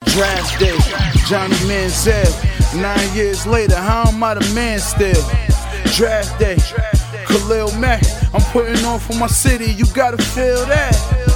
Draft day, Johnny Manziel. 9 years later, how am I the man still? Draft day, Khalil Mack. I'm putting on for my city, you gotta feel that.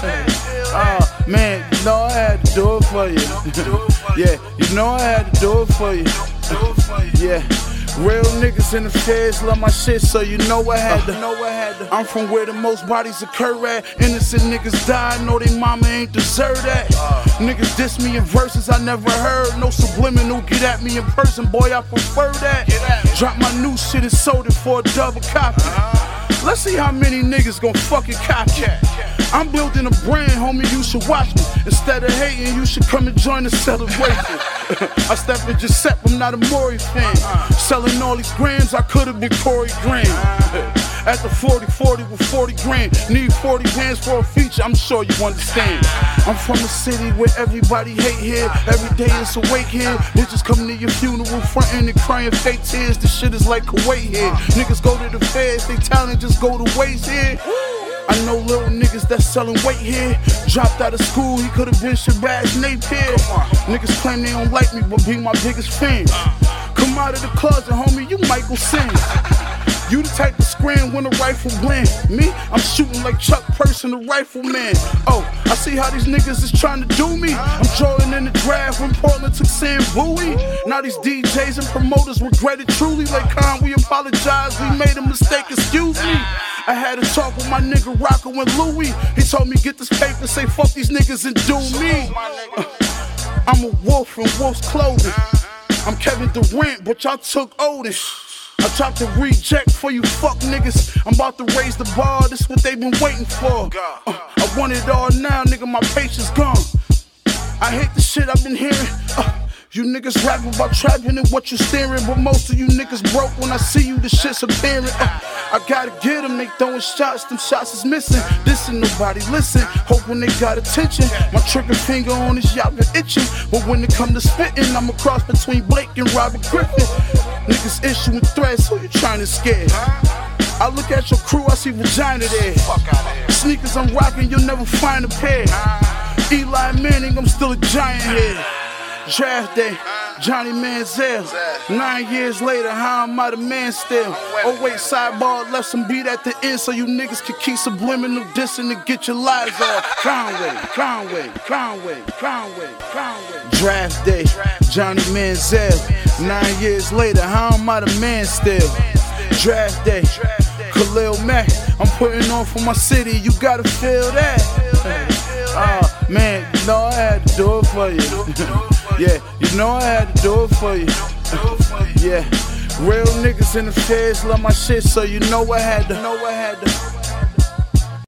Man, you know I had to do it for you. Yeah, you know I had to do it for you. Yeah. Real niggas in the feds love my shit, so you know I had to. I'm from where the most bodies occur at. Innocent niggas die, know they mama ain't deserve that. Niggas diss me in verses I never heard. No subliminal, get at me in person, boy, I prefer that. Drop my new shit and sold it for a double copy. Let's see how many niggas gon' fucking copy. I'm building a brand, homie, you should watch me. Instead of hating, you should come and join the celebration. I step in Giuseppe, I'm not a Maury fan. Selling all these grams, I could've been Corey Graham. At the 40-40 with 40 grand. Need 40 bands for a feature, I'm sure you understand. I'm from a city where everybody hate here. Every day it's a wake here. Bitches come to your funeral frontin' and crying fake tears. This shit is like Kuwait here. Niggas go to the feds, they talent just go to waste here. I know little niggas that's selling weight here. Dropped out of school, he could've been Shabazz Napier. Niggas claim they don't like me, but be my biggest fan. Come out of the closet, homie, you Michael Sims. You the type to scream when a rifle blend. Me, I'm shooting like Chuck Person, the rifleman. Oh, I see how these niggas is trying to do me. I'm drawing in the draft when Portland took Sam Bowie. Now these DJs and promoters regret it truly. Like Khan, we apologize, we made a mistake, excuse me. I had a talk with my nigga Rocco and Louie. He told me get this paper, say fuck these niggas and do me. I'm a wolf in wolf's clothing. I'm Kevin Durant, but y'all took Odin. I dropped a reject for you fuck niggas. I'm about to raise the bar, this what they been waiting for. I want it all now, nigga, my patience gone. I hate the shit I've been hearing. You niggas rapping about trapping and what you staring, but most of you niggas broke when I see you, the shit's apparent. I gotta get them, they throwing shots, them shots is missing. Dissing, nobody listen, hoping they got attention. My trigger finger on this yacht been itching, but when it come to spitting, I'm a cross between Blake and Robert Griffin. Niggas issuing threats, who you trying to scare? I look at your crew, I see vagina there. Sneakers I'm rocking, you'll never find a pair. Eli Manning, I'm still a giant here. Draft day, Johnny Manziel. 9 years later, how am I the man still? Oh wait, sidebar, left some beat at the end so you niggas can keep subliminal dissing to get your lives off. Conway. Draft day, Johnny Manziel. 9 years later, how am I the man still? Draft day, Khalil Mack. I'm putting on for my city, you gotta feel that. Man, you know I had to do it for you. Yeah, you know I had to do it for you. Yeah, real niggas in the feds love my shit, so you know I had to.